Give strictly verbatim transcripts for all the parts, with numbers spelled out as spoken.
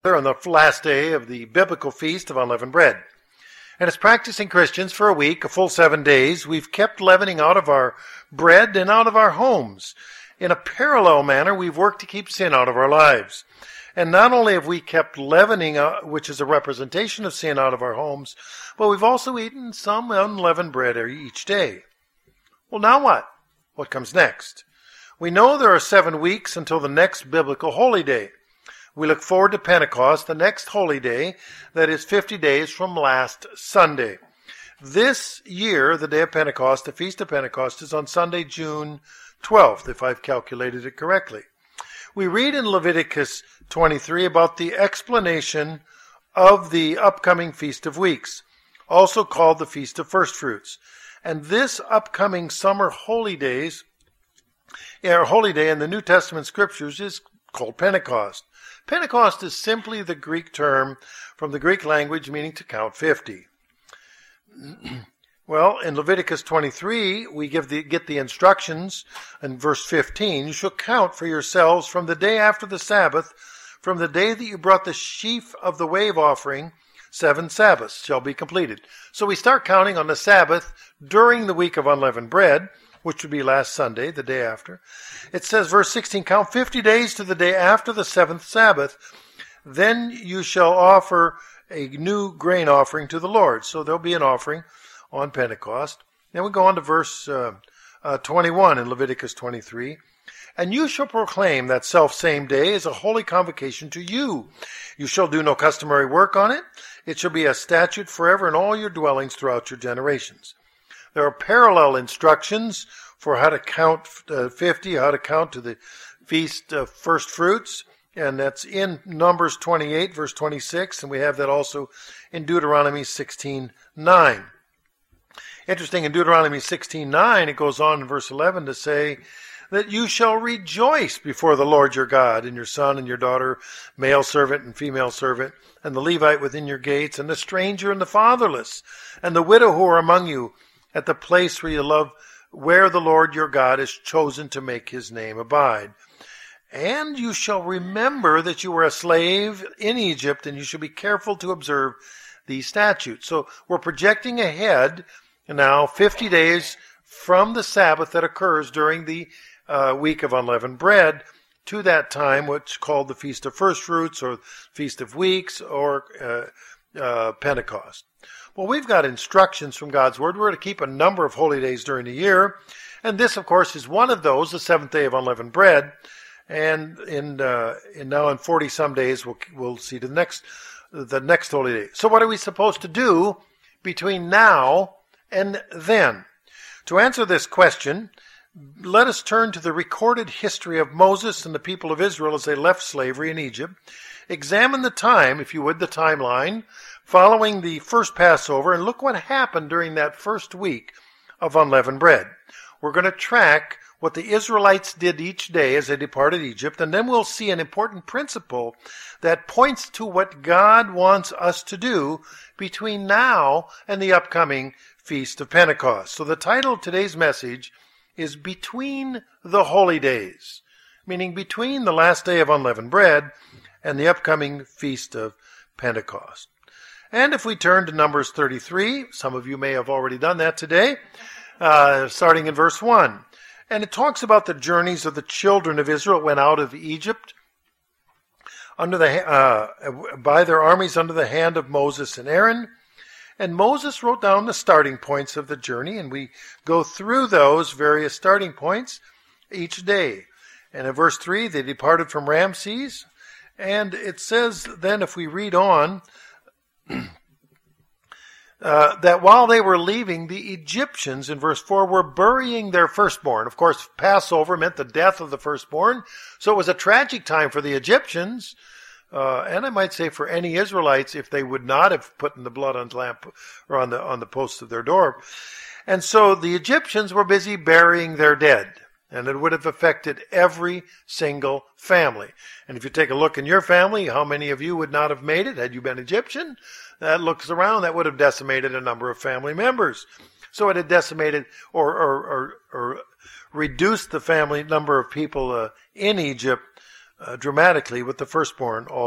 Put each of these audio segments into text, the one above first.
On the last day of the biblical feast of unleavened bread. And as practicing Christians for a week, a full seven days, we've kept leavening out of our bread and out of our homes. In a parallel manner, we've worked to keep sin out of our lives. And not only have we kept leavening, uh, which is a representation of sin, out of our homes, but we've also eaten some unleavened bread each day. Well, now what? What comes next? We know there are seven weeks until the next biblical holy day. We look forward to Pentecost, the next holy day, that is fifty days from last Sunday. This year, the day of Pentecost, the Feast of Pentecost, is on Sunday, June twelfth, if I've calculated it correctly. We read in Leviticus twenty-three about the explanation of the upcoming Feast of Weeks, also called the Feast of First Fruits. And this upcoming summer holy days, or holy day in the New Testament scriptures, is called Pentecost. Pentecost is simply the Greek term from the Greek language meaning to count fifty. Well, in Leviticus twenty-three, we give the, get the instructions in verse fifteen. You shall count for yourselves from the day after the Sabbath, from the day that you brought the sheaf of the wave offering, seven Sabbaths shall be completed. So we start counting on the Sabbath during the week of unleavened bread, which would be last Sunday, the day after. It says, verse sixteen, count fifty days to the day after the seventh Sabbath. Then you shall offer a new grain offering to the Lord. So there'll be an offering on Pentecost. Then we go on to verse uh, uh, twenty-one in Leviticus twenty-three. And you shall proclaim that self-same day as a holy convocation to you. You shall do no customary work on it. It shall be a statute forever in all your dwellings throughout your generations. There are parallel instructions for how to count uh, fifty, how to count to the Feast of First Fruits, and that's in Numbers twenty-eight, verse twenty-six, and we have that also in Deuteronomy sixteen nine. Interesting, in Deuteronomy sixteen nine, it goes on in verse eleven to say that you shall rejoice before the Lord your God, and your son and your daughter, male servant and female servant, and the Levite within your gates, and the stranger and the fatherless, and the widow who are among you, at the place where you love, where the Lord your God has chosen to make his name abide. And you shall remember that you were a slave in Egypt, and you shall be careful to observe these statutes. So we're projecting ahead now fifty days from the Sabbath that occurs during the uh, week of unleavened bread to that time, which is called the Feast of First Fruits or Feast of Weeks or uh, uh, Pentecost. Well, we've got instructions from God's Word. We're to keep a number of holy days during the year. And this, of course, is one of those, the seventh day of unleavened bread. And in, uh, in now in forty-some days, we'll, we'll see the next, the next holy day. So what are we supposed to do between now and then? To answer this question, let us turn to the recorded history of Moses and the people of Israel as they left slavery in Egypt. Examine the time, if you would, the timeline, following the first Passover, and look what happened during that first week of unleavened bread. We're going to track what the Israelites did each day as they departed Egypt, and then we'll see an important principle that points to what God wants us to do between now and the upcoming Feast of Pentecost. So the title of today's message is Between the Holy Days, meaning between the last day of unleavened bread and the upcoming Feast of Pentecost. And if we turn to Numbers thirty-three, some of you may have already done that today, uh, starting in verse one. And it talks about the journeys of the children of Israel went out of Egypt under the uh, by their armies under the hand of Moses and Aaron. And Moses wrote down the starting points of the journey, and we go through those various starting points each day. And in verse three, they departed from Ramses. And it says then, if we read on, Uh, that while they were leaving, the Egyptians, in verse four, were burying their firstborn. Of course, Passover meant the death of the firstborn, so it was a tragic time for the Egyptians, uh, and I might say for any Israelites if they would not have put in the blood on the lamp or on the on the posts of their door. And so the Egyptians were busy burying their dead, and it would have affected every single family. And if you take a look in your family, how many of you would not have made it had you been Egyptian? That looks around, that would have decimated a number of family members. So it had decimated or or, or, or reduced the family number of people uh, in Egypt uh, dramatically, with the firstborn all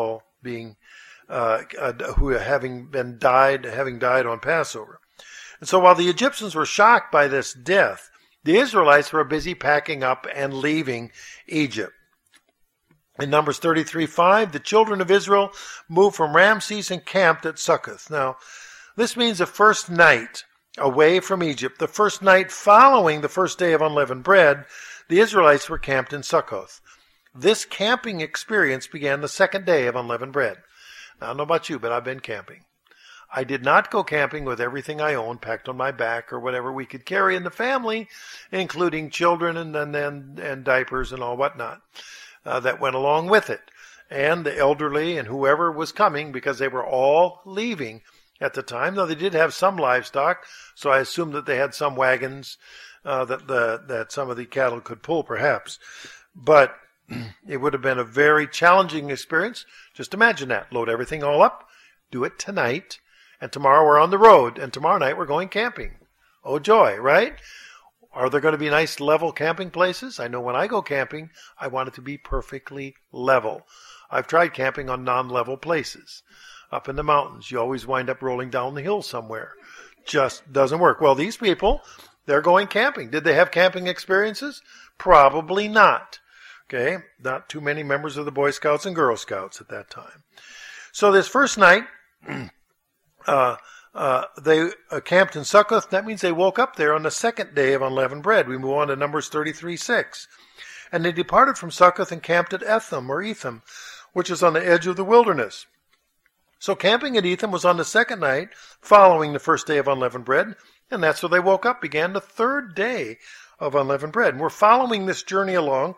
being uh, uh, who having been died, having died on Passover. And so while the Egyptians were shocked by this death, the Israelites were busy packing up and leaving Egypt. In Numbers thirty-three five, the children of Israel moved from Ramses and camped at Succoth. Now, this means the first night away from Egypt, the first night following the first day of unleavened bread, the Israelites were camped in Succoth. This camping experience began the second day of unleavened bread. Now, I don't know about you, but I've been camping. I did not go camping with everything I owned packed on my back or whatever we could carry in the family, including children and and, and, and diapers and all whatnot. Uh, that went along with it, and the elderly and whoever was coming, because they were all leaving at the time. Though they did have some livestock, so I assume that they had some wagons uh, that the that some of the cattle could pull, perhaps. But it would have been a very challenging experience. Just imagine that: load everything all up, do it tonight, and tomorrow we're on the road, and tomorrow night we're going camping. Oh joy, right? Are there going to be nice level camping places? I know when I go camping, I want it to be perfectly level. I've tried camping on non-level places. Up in the mountains, you always wind up rolling down the hill somewhere. Just doesn't work. Well, these people, they're going camping. Did they have camping experiences? Probably not. Okay, not too many members of the Boy Scouts and Girl Scouts at that time. So this first night, uh, Uh, they uh, camped in Succoth. That means they woke up there on the second day of unleavened bread. We move on to Numbers thirty-three six. And they departed from Succoth and camped at Etham, or Etham, which is on the edge of the wilderness. So camping at Etham was on the second night following the first day of unleavened bread, and that's where they woke up, began the third day of unleavened bread. And we're following this journey along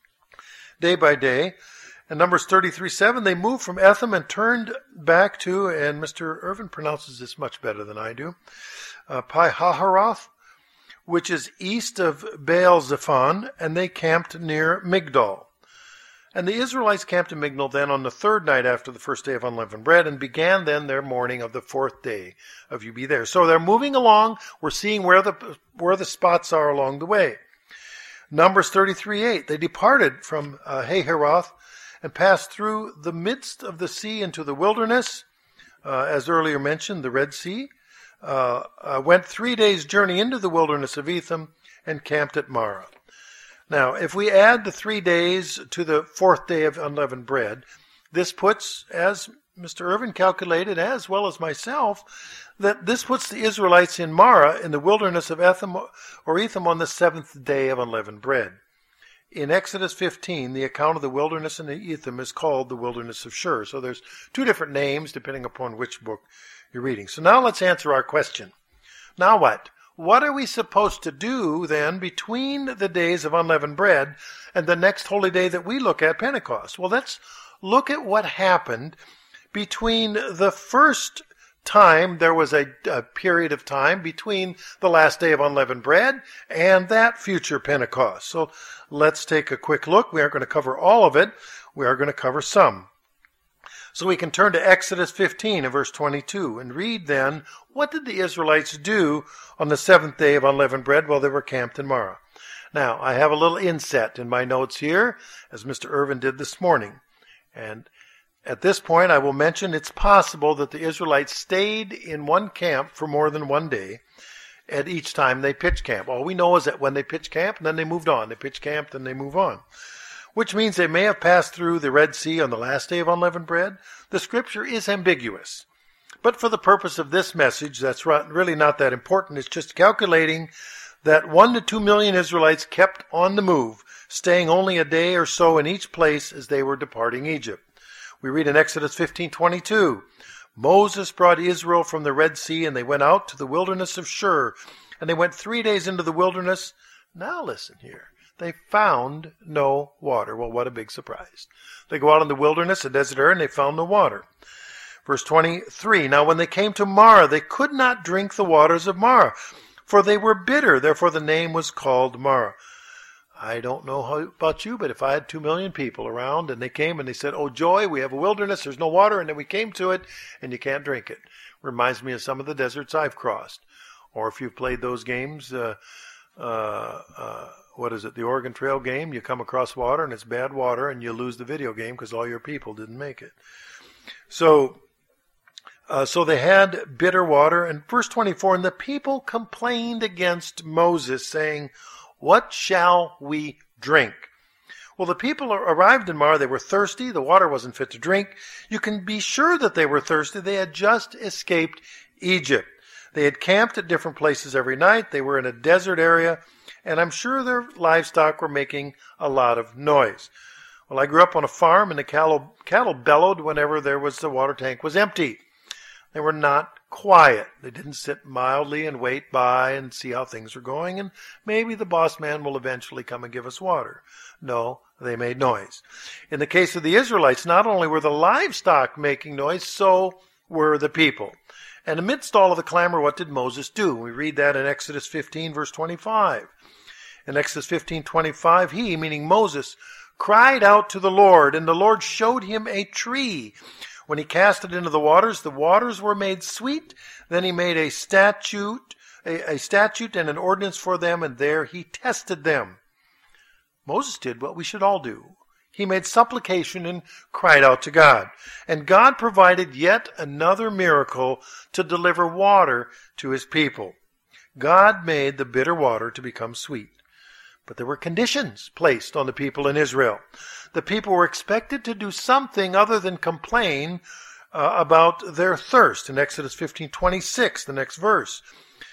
day by day. In Numbers thirty-three seven, they moved from Etham and turned back to, and Mister Irvin pronounces this much better than I do, uh, Pi-hahiroth, which is east of Baal-zephon, and they camped near Migdol. And the Israelites camped in Migdol then on the third night after the first day of unleavened bread, and began then their mourning of the fourth day of you be there. So they're moving along. We're seeing where the where the spots are along the way. Numbers thirty-three eight, they departed from uh, Hahiroth and passed through the midst of the sea into the wilderness, uh, as earlier mentioned, the Red Sea, uh, uh, went three days' journey into the wilderness of Etham, and camped at Marah. Now, if we add the three days to the fourth day of unleavened bread, this puts, as Mister Irvin calculated, as well as myself, that this puts the Israelites in Marah, in the wilderness of Etham or Etham, on the seventh day of unleavened bread. In Exodus fifteen, the account of the wilderness in Etham is called the wilderness of Shur. So there's two different names depending upon which book you're reading. So now let's answer our question. Now what? What are we supposed to do then between the days of unleavened bread and the next holy day that we look at, Pentecost? Well, let's look at what happened between the first time there was a, a period of time between the last day of unleavened bread and that future Pentecost. So let's take a quick look. We aren't going to cover all of it. We are going to cover some. So we can turn to Exodus fifteen and verse twenty-two and read then, what did the Israelites do on the seventh day of unleavened bread while they were camped in Marah? Now, I have a little inset in my notes here, as Mister Irvin did this morning. And at this point, I will mention it's possible that the Israelites stayed in one camp for more than one day at each time they pitched camp. All we know is that when they pitched camp, and then they moved on. They pitched camp, then they move on. Which means they may have passed through the Red Sea on the last day of unleavened bread. The scripture is ambiguous. But for the purpose of this message, that's really not that important. It's just calculating that one to two million Israelites kept on the move, staying only a day or so in each place as they were departing Egypt. We read in Exodus fifteen twenty-two, Moses brought Israel from the Red Sea, and they went out to the wilderness of Shur, and they went three days into the wilderness. Now listen here. They found no water. Well, what a big surprise. They go out in the wilderness, a desert area, and they found no water. Verse twenty-three, now when they came to Marah, they could not drink the waters of Marah, for they were bitter. Therefore the name was called Marah. I don't know how about you, but if I had two million people around and they came and they said, oh joy, we have a wilderness, there's no water, and then we came to it and you can't drink it. Reminds me of some of the deserts I've crossed. Or if you've played those games, uh, uh, uh, what is it, the Oregon Trail game, you come across water and it's bad water and you lose the video game because all your people didn't make it. So, uh, so they had bitter water. And verse twenty-four, and the people complained against Moses, saying, what shall we drink? Well, the people arrived in Marah. They were thirsty. The water wasn't fit to drink. You can be sure that they were thirsty. They had just escaped Egypt. They had camped at different places every night. They were in a desert area, and I'm sure their livestock were making a lot of noise. Well, I grew up on a farm, and the cattle, cattle bellowed whenever there was the water tank was empty. They were not quiet. They didn't sit mildly and wait by and see how things were going, and maybe the boss man will eventually come and give us water. No, they made noise. In the case of the Israelites, not only were the livestock making noise, so were the people. And amidst all of the clamor, what did Moses do? We read that in Exodus fifteen, verse twenty-five. In Exodus fifteen, twenty-five, he, meaning Moses, cried out to the Lord, and the Lord showed him a tree. When he cast it into the waters, the waters were made sweet. Then he made a statute, a, a statute and an ordinance for them, and there he tested them. Moses did what we should all do. He made supplication and cried out to God. And God provided yet another miracle to deliver water to his people. God made the bitter water to become sweet. But there were conditions placed on the people in Israel. The people were expected to do something other than complain uh, about their thirst. In Exodus fifteen twenty-six, the next verse,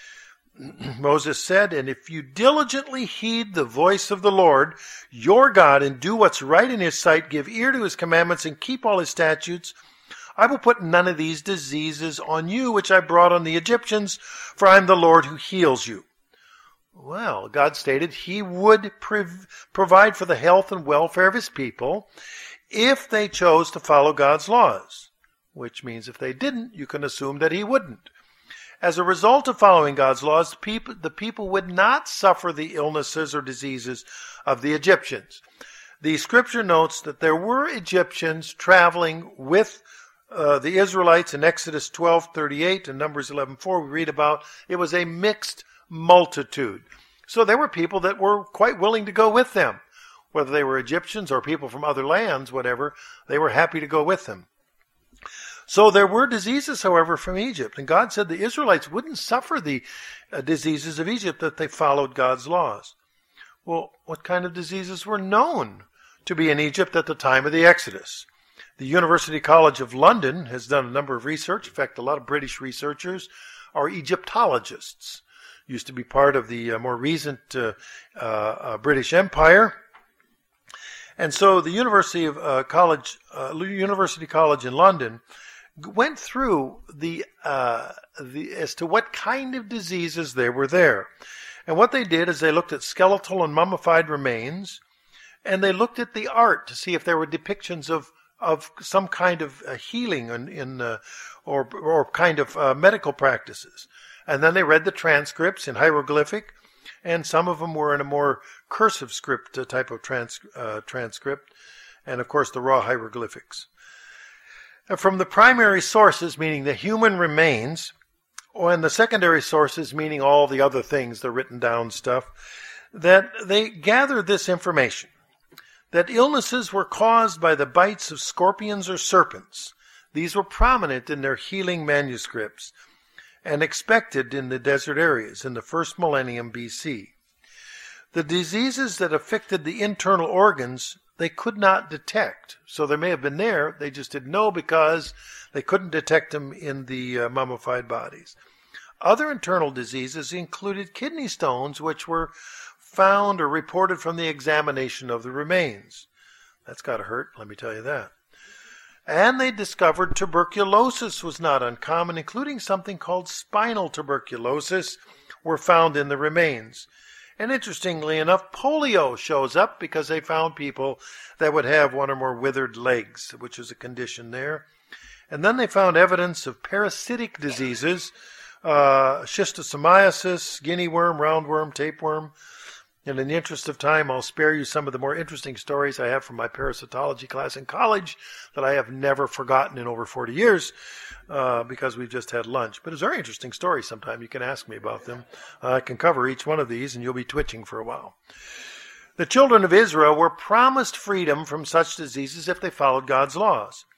Moses said, and if you diligently heed the voice of the Lord, your God, and do what's right in his sight, give ear to his commandments, and keep all his statutes, I will put none of these diseases on you, which I brought on the Egyptians, for I am the Lord who heals you. Well, God stated he would prov- provide for the health and welfare of his people if they chose to follow God's laws, which means if they didn't, you can assume that he wouldn't. As a result of following God's laws, the people, the people would not suffer the illnesses or diseases of the Egyptians. The scripture notes that there were Egyptians traveling with uh, the Israelites in Exodus twelve thirty-eight and Numbers eleven four. We read about it was a mixed multitude. So there were people that were quite willing to go with them. Whether they were Egyptians or people from other lands, whatever, they were happy to go with them. So there were diseases, however, from Egypt. And God said the Israelites wouldn't suffer the uh, diseases of Egypt if they followed God's laws. Well, what kind of diseases were known to be in Egypt at the time of the Exodus? The University College of London has done a number of research. In fact, a lot of British researchers are Egyptologists. Used to be part of the uh, more recent uh, uh, uh, British Empire. And so the University of uh, College, uh, University College in London went through the, uh, the as to what kind of diseases there were there. And what they did is they looked at skeletal and mummified remains, and they looked at the art to see if there were depictions of of some kind of uh, healing in, in uh, or or kind of uh, medical practices. And then they read the transcripts in hieroglyphic, and some of them were in a more cursive script uh, type of trans, uh, transcript, and of course the raw hieroglyphics. And from the primary sources, meaning the human remains, and the secondary sources, meaning all the other things, the written down stuff, that they gathered this information, that illnesses were caused by the bites of scorpions or serpents. These were prominent in their healing manuscripts and expected in the desert areas in the first millennium B C. The diseases that affected the internal organs, they could not detect. So they may have been there, they just didn't know because they couldn't detect them in the uh, mummified bodies. Other internal diseases included kidney stones, which were found or reported from the examination of the remains. That's got to hurt, let me tell you that. And they discovered tuberculosis was not uncommon, including something called spinal tuberculosis were found in the remains. And interestingly enough, polio shows up because they found people that would have one or more withered legs, which is a condition there. And then they found evidence of parasitic diseases, uh, schistosomiasis, guinea worm, roundworm, tapeworm. And in the interest of time, I'll spare you some of the more interesting stories I have from my parasitology class in college that I have never forgotten in over forty years uh, because we've just had lunch. But it's a very interesting story sometime. You can ask me about them. Uh, I can cover each one of these and you'll be twitching for a while. The children of Israel were promised freedom from such diseases if they followed God's laws.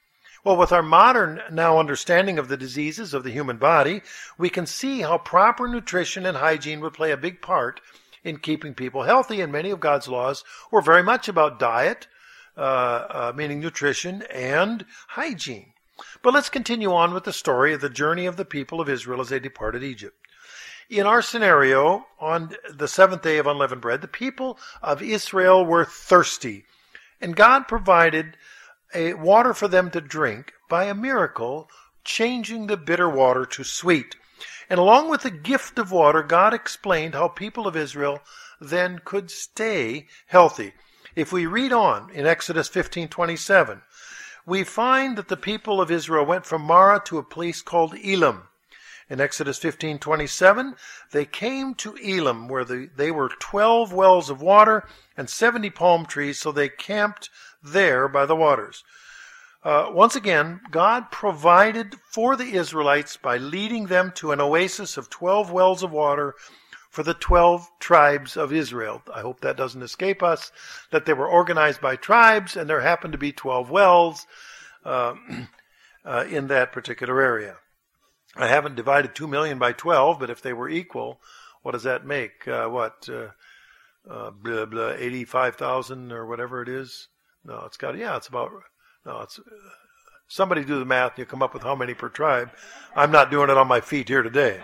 Well, with our modern now understanding of the diseases of the human body, we can see how proper nutrition and hygiene would play a big part in keeping people healthy, and many of God's laws were very much about diet, uh, uh, meaning nutrition and hygiene. But let's continue on with the story of the journey of the people of Israel as they departed Egypt. In our scenario, on the seventh day of unleavened bread, the people of Israel were thirsty, and God provided a water for them to drink by a miracle, changing the bitter water to sweet. And along with the gift of water, God explained how people of Israel then could stay healthy. If we read on in Exodus fifteen twenty-seven, we find that the people of Israel went from Marah to a place called Elim. In Exodus fifteen twenty-seven, they came to Elim, where the, they were twelve wells of water and seventy palm trees, so they camped there by the waters. Uh, once again, God provided for the Israelites by leading them to an oasis of twelve wells of water for the twelve tribes of Israel. I hope that doesn't escape us, that they were organized by tribes, and there happened to be twelve wells uh, uh, in that particular area. I haven't divided two million by twelve, but if they were equal, what does that make? Uh, what, uh, uh, blah, blah, eighty-five thousand or whatever it is? No, it's got, yeah, it's about, no, it's, uh, somebody do the math, you come up with how many per tribe. I'm not doing it on my feet here today.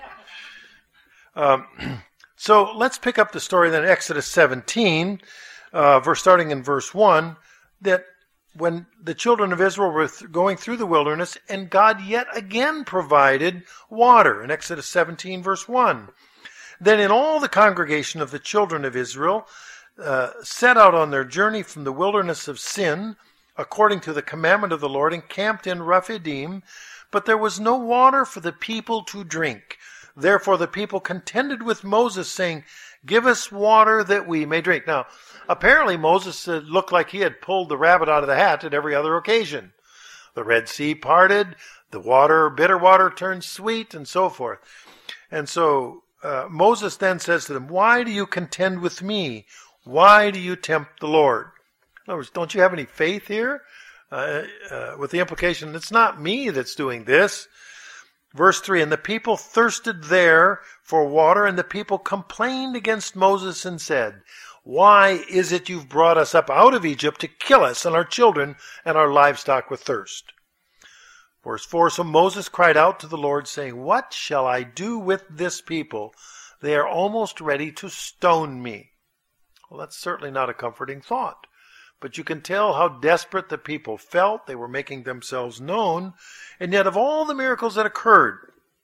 Um, so let's pick up the story then, Exodus seventeen, uh, verse starting in verse one, that when the children of Israel were th- going through the wilderness, and God yet again provided water, in Exodus seventeen, verse one. Then in all the congregation of the children of Israel, Uh, set out on their journey from the wilderness of Sin, according to the commandment of the Lord, and camped in Rephidim, but there was no water for the people to drink. Therefore the people contended with Moses, saying, "Give us water that we may drink." Now, apparently Moses uh, looked like he had pulled the rabbit out of the hat at every other occasion. The Red Sea parted, the water, bitter water turned sweet, and so forth. And so uh, Moses then says to them, "Why do you contend with me? Why do you tempt the Lord?" In other words, don't you have any faith here? Uh, uh, with the implication, it's not me that's doing this. Verse three, "And the people thirsted there for water, and the people complained against Moses and said, 'Why is it you've brought us up out of Egypt to kill us and our children and our livestock with thirst?' Verse four, "So Moses cried out to the Lord, saying, 'What shall I do with this people? They are almost ready to stone me.'" Well, that's certainly not a comforting thought. But you can tell how desperate the people felt. They were making themselves known. And yet of all the miracles that occurred,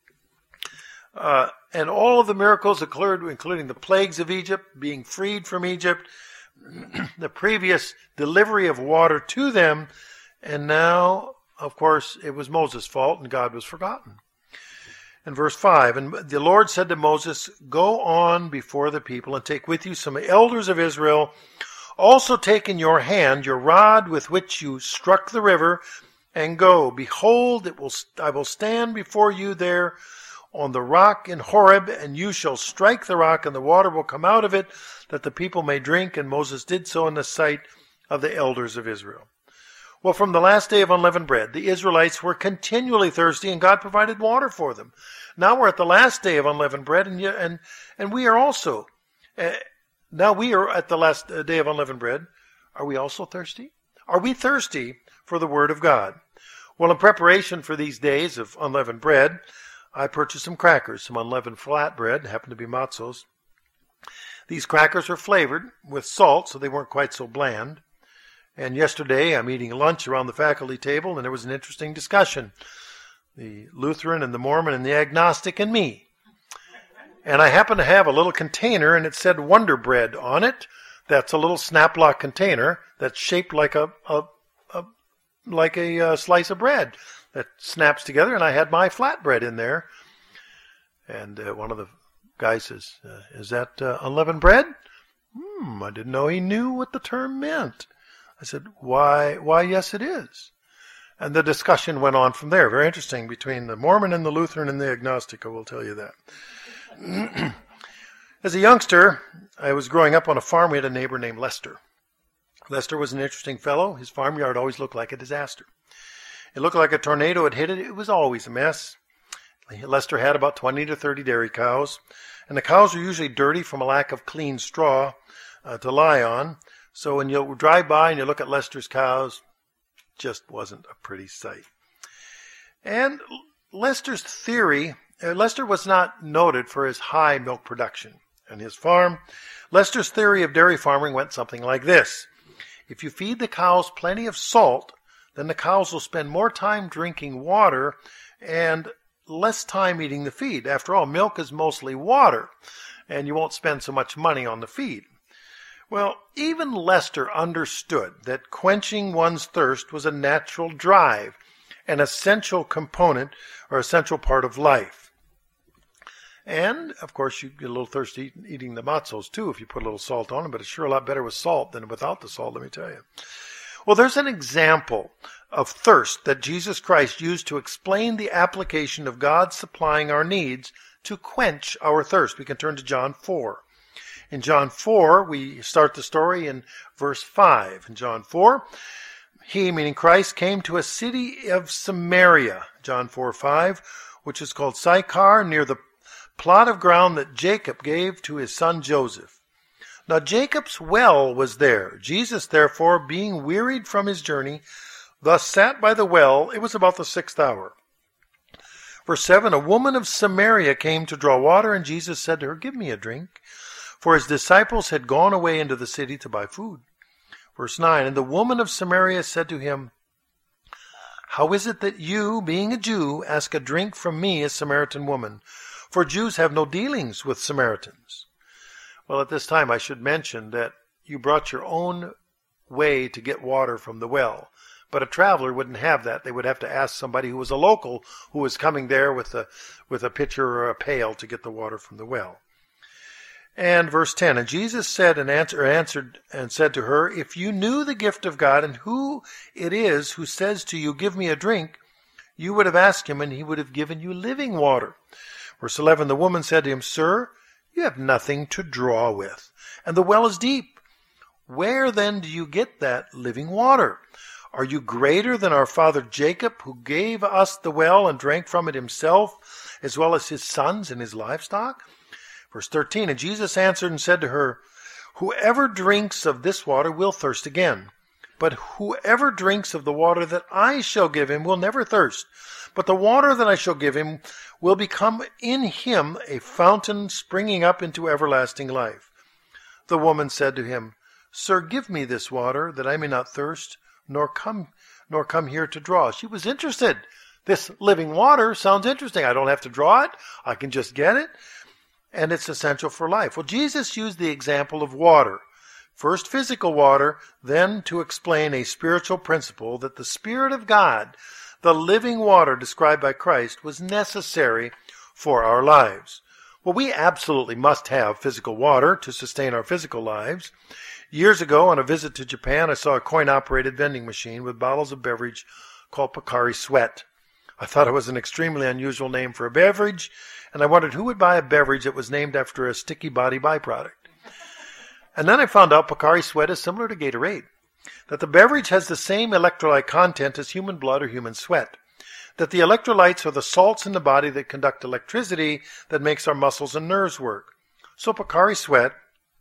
uh, and all of the miracles occurred, including the plagues of Egypt, being freed from Egypt, the previous delivery of water to them, and now, of course, it was Moses' fault and God was forgotten. In verse five, "And the Lord said to Moses, 'Go on before the people and take with you some elders of Israel. Also take in your hand your rod with which you struck the river, and go. Behold, it will I will stand before you there on the rock in Horeb, and you shall strike the rock, and the water will come out of it, that the people may drink.' And Moses did so in the sight of the elders of Israel." Well, from the last day of unleavened bread, the Israelites were continually thirsty, and God provided water for them. Now we're at the last day of unleavened bread, and and and we are also, uh, now we are at the last day of unleavened bread. Are we also thirsty? Are we thirsty for the Word of God? Well, in preparation for these days of unleavened bread, I purchased some crackers, some unleavened flatbread, happened to be matzos. These crackers are flavored with salt, so they weren't quite so bland. And yesterday, I'm eating lunch around the faculty table, and there was an interesting discussion. The Lutheran and the Mormon and the agnostic and me. And I happened to have a little container, and it said Wonder Bread on it. That's a little snap-lock container that's shaped like a, a, a like a uh, slice of bread that snaps together, and I had my flatbread in there. And uh, one of the guys says, uh, "Is that uh, unleavened bread?" Hmm, I didn't know he knew what the term meant. I said, why, why, yes, it is. And the discussion went on from there. Very interesting between the Mormon and the Lutheran and the agnostic, I will tell you that. As a youngster, I was growing up on a farm. We had a neighbor named Lester. Lester was an interesting fellow. His farmyard always looked like a disaster. It looked like a tornado had hit it. It was always a mess. Lester had about twenty to thirty dairy cows, and the cows were usually dirty from a lack of clean straw uh, to lie on. So when you drive by and you look at Lester's cows, just wasn't a pretty sight. And Lester's theory, uh, Lester was not noted for his high milk production on his farm. Lester's theory of dairy farming went something like this. If you feed the cows plenty of salt, then the cows will spend more time drinking water and less time eating the feed. After all, milk is mostly water, and you won't spend so much money on the feed. Well, even Lester understood that quenching one's thirst was a natural drive, an essential component or essential part of life. And, of course, you get a little thirsty eating the matzos, too, if you put a little salt on them, but it's sure a lot better with salt than without the salt, let me tell you. Well, there's an example of thirst that Jesus Christ used to explain the application of God supplying our needs to quench our thirst. We can turn to John four. In John four, we start the story in verse five. In John four, he, meaning Christ, came to a city of Samaria, John four five, which is called Sychar, near the plot of ground that Jacob gave to his son Joseph. Now Jacob's well was there. Jesus, therefore, being wearied from his journey, thus sat by the well. It was about the sixth hour. Verse seven, a woman of Samaria came to draw water, and Jesus said to her, give me a drink. For his disciples had gone away into the city to buy food. Verse nine, and the woman of Samaria said to him, how is it that you, being a Jew, ask a drink from me, a Samaritan woman? For Jews have no dealings with Samaritans. Well, at this time I should mention that you brought your own way to get water from the well. But a traveler wouldn't have that. They would have to ask somebody who was a local who was coming there with a, with a pitcher or a pail to get the water from the well. And verse ten, and Jesus said and answer, answered and said to her, if you knew the gift of God and who it is who says to you, give me a drink, you would have asked him and he would have given you living water. Verse eleven, the woman said to him, sir, you have nothing to draw with, and the well is deep. Where then do you get that living water? Are you greater than our father Jacob, who gave us the well and drank from it himself, as well as his sons and his livestock? Verse thirteen, and Jesus answered and said to her, whoever drinks of this water will thirst again. But whoever drinks of the water that I shall give him will never thirst. But the water that I shall give him will become in him a fountain springing up into everlasting life. The woman said to him, sir, give me this water, that I may not thirst, nor come nor come here to draw. She was interested. This living water sounds interesting. I don't have to draw it. I can just get it. And it's essential for life. Well, Jesus used the example of water. First physical water, then to explain a spiritual principle that the Spirit of God, the living water described by Christ, was necessary for our lives. Well, we absolutely must have physical water to sustain our physical lives. Years ago, on a visit to Japan, I saw a coin-operated vending machine with bottles of beverage called Pocari Sweat. I thought it was an extremely unusual name for a beverage, and I wondered who would buy a beverage that was named after a sticky body byproduct. And then I found out Pocari Sweat is similar to Gatorade, that the beverage has the same electrolyte content as human blood or human sweat, that the electrolytes are the salts in the body that conduct electricity that makes our muscles and nerves work. So Pocari Sweat,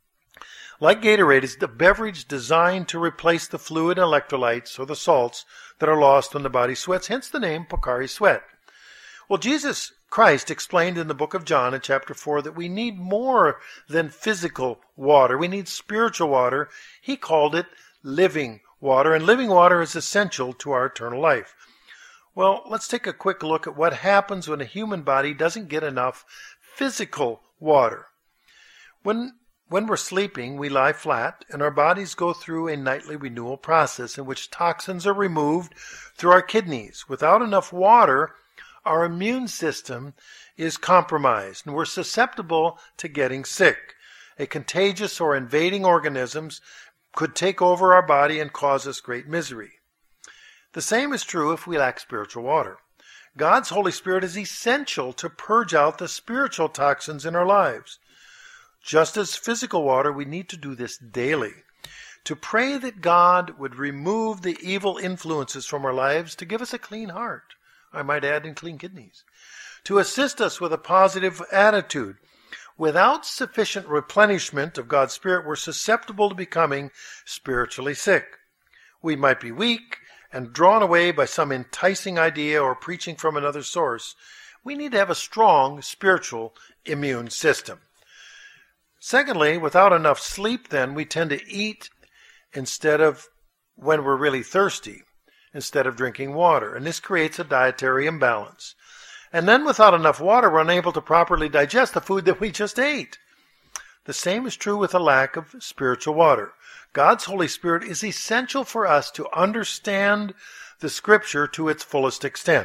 like Gatorade, is the beverage designed to replace the fluid and electrolytes or the salts that are lost when the body sweats, hence the name Pocari Sweat. Well, Jesus Christ explained in the book of John in chapter four that we need more than physical water. We need spiritual water. He called it living water, and living water is essential to our eternal life. Well, let's take a quick look at what happens when a human body doesn't get enough physical water. When When we're sleeping, we lie flat, and our bodies go through a nightly renewal process in which toxins are removed through our kidneys. Without enough water, our immune system is compromised, and we're susceptible to getting sick. A contagious or invading organisms could take over our body and cause us great misery. The same is true if we lack spiritual water. God's Holy Spirit is essential to purge out the spiritual toxins in our lives. Just as physical water, we need to do this daily. to pray that God would remove the evil influences from our lives to give us a clean heart, I might add, and clean kidneys, to assist us with a positive attitude. Without sufficient replenishment of God's Spirit, we're susceptible to becoming spiritually sick. We might be weak and drawn away by some enticing idea or preaching from another source. We need to have a strong spiritual immune system. Secondly, without enough sleep, then, we tend to eat instead of when we're really thirsty, instead of drinking water. And this creates a dietary imbalance. And then without enough water, we're unable to properly digest the food that we just ate. The same is true with a lack of spiritual water. God's Holy Spirit is essential for us to understand the Scripture to its fullest extent.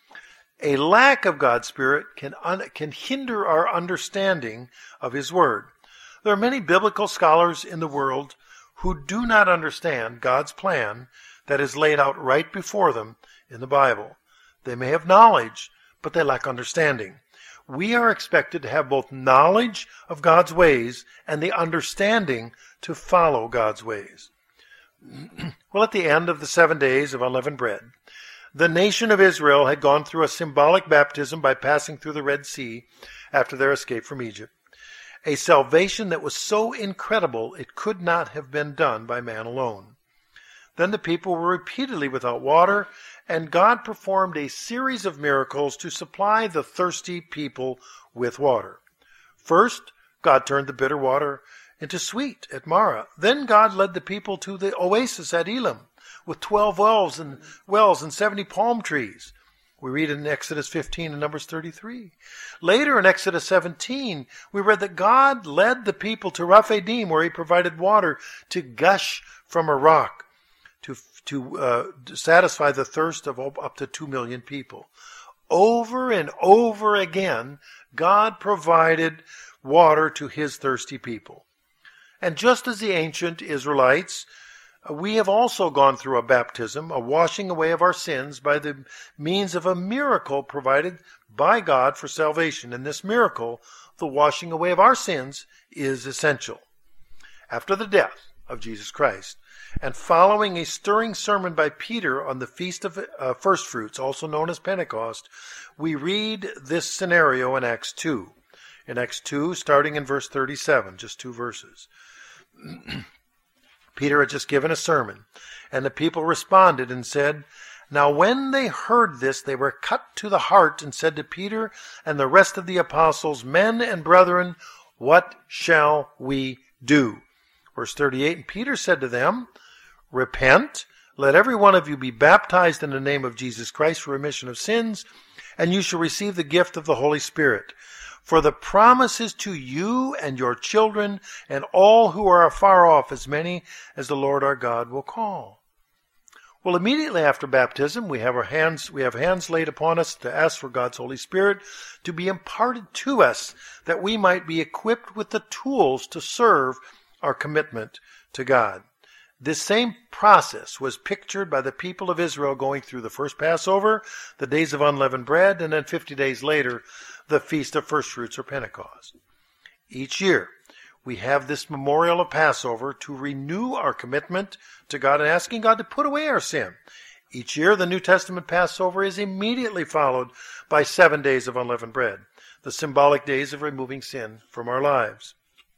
A lack of God's Spirit can, un- can hinder our understanding of His Word. There are many biblical scholars in the world who do not understand God's plan that is laid out right before them in the Bible. They may have knowledge, but they lack understanding. We are expected to have both knowledge of God's ways and the understanding to follow God's ways. Well, at the end of the seven days of unleavened bread, the nation of Israel had gone through a symbolic baptism by passing through the Red Sea after their escape from Egypt. A salvation that was so incredible it could not have been done by man alone. Then the people were repeatedly without water, and God performed a series of miracles to supply the thirsty people with water. First, God turned the bitter water into sweet at Marah. Then God led the people to the oasis at Elim with twelve wells and wells and seventy palm trees. We read in Exodus fifteen and Numbers thirty-three. Later in Exodus seventeen, we read that God led the people to Rephidim, where He provided water to gush from a rock to, to uh, satisfy the thirst of up to two million people. Over and over again, God provided water to His thirsty people. And just as the ancient Israelites, we have also gone through a baptism, a washing away of our sins by the means of a miracle provided by God for salvation. In this miracle, the washing away of our sins is essential. After the death of Jesus Christ, and following a stirring sermon by Peter on the Feast of uh, First Fruits, also known as Pentecost, we read this scenario in Acts two. In Acts two, starting in verse thirty-seven, just two verses. Peter had just given a sermon, and the people responded and said, "Now when they heard this, they were cut to the heart and said to Peter and the rest of the apostles, 'Men and brethren, what shall we do?' Verse thirty-eight, and Peter said to them, 'Repent, let every one of you be baptized in the name of Jesus Christ for remission of sins, and you shall receive the gift of the Holy Spirit. For the promise is to you and your children and all who are afar off, as many as the Lord our God will call.'" Well, immediately after baptism, we have our hands, we have hands laid upon us to ask for God's Holy Spirit to be imparted to us, that we might be equipped with the tools to serve our commitment to God. This same process was pictured by the people of Israel going through the first Passover, the days of unleavened bread, and then fifty days later, the Feast of First Fruits or Pentecost. Each year, we have this memorial of Passover to renew our commitment to God and asking God to put away our sin. Each year, the New Testament Passover is immediately followed by seven days of unleavened bread, the symbolic days of removing sin from our lives.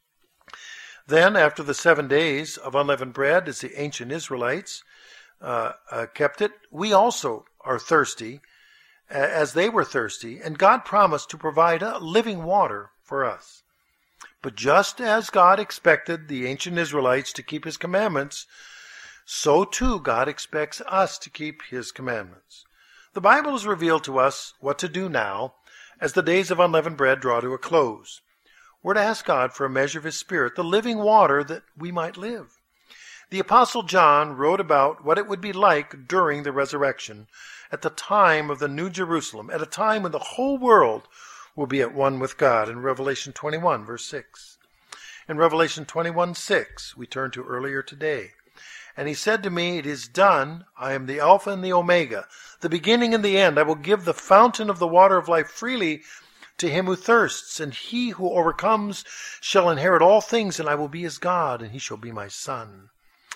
Then, after the seven days of unleavened bread, as the ancient Israelites uh, uh, kept it, we also are thirsty, as they were thirsty, and God promised to provide a living water for us. But just as God expected the ancient Israelites to keep His commandments, so too God expects us to keep His commandments. The Bible has revealed to us what to do now, as the days of unleavened bread draw to a close. We're to ask God for a measure of His Spirit, the living water that we might live. The Apostle John wrote about what it would be like during the resurrection, at the time of the New Jerusalem, at a time when the whole world will be at one with God, in Revelation twenty-one, verse six. In Revelation twenty-one, six, we turn to earlier today. "And He said to me, 'It is done. I am the Alpha and the Omega, the beginning and the end. I will give the fountain of the water of life freely to him who thirsts, and he who overcomes shall inherit all things, and I will be his God, and he shall be my son.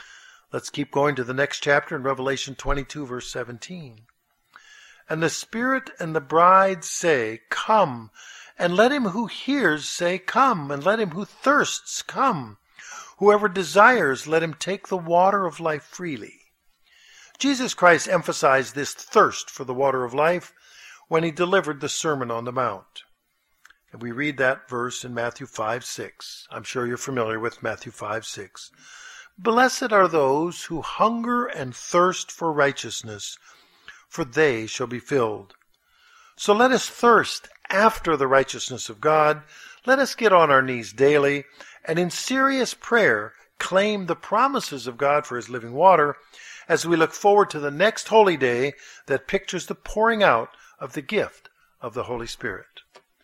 Let's keep going to the next chapter in Revelation twenty-two, verse seventeen. And the Spirit and the bride say, Come, and let him who hears say, Come, and let him who thirsts come. Whoever desires, let him take the water of life freely. Jesus Christ emphasized this thirst for the water of life when he delivered the Sermon on the Mount. And we read that verse in Matthew five six. I'm sure you're familiar with Matthew five six. Blessed are those who hunger and thirst for righteousness, for they shall be filled. So let us thirst after the righteousness of God. Let us get on our knees daily and in serious prayer claim the promises of God for his living water as we look forward to the next holy day that pictures the pouring out of the gift of the Holy Spirit.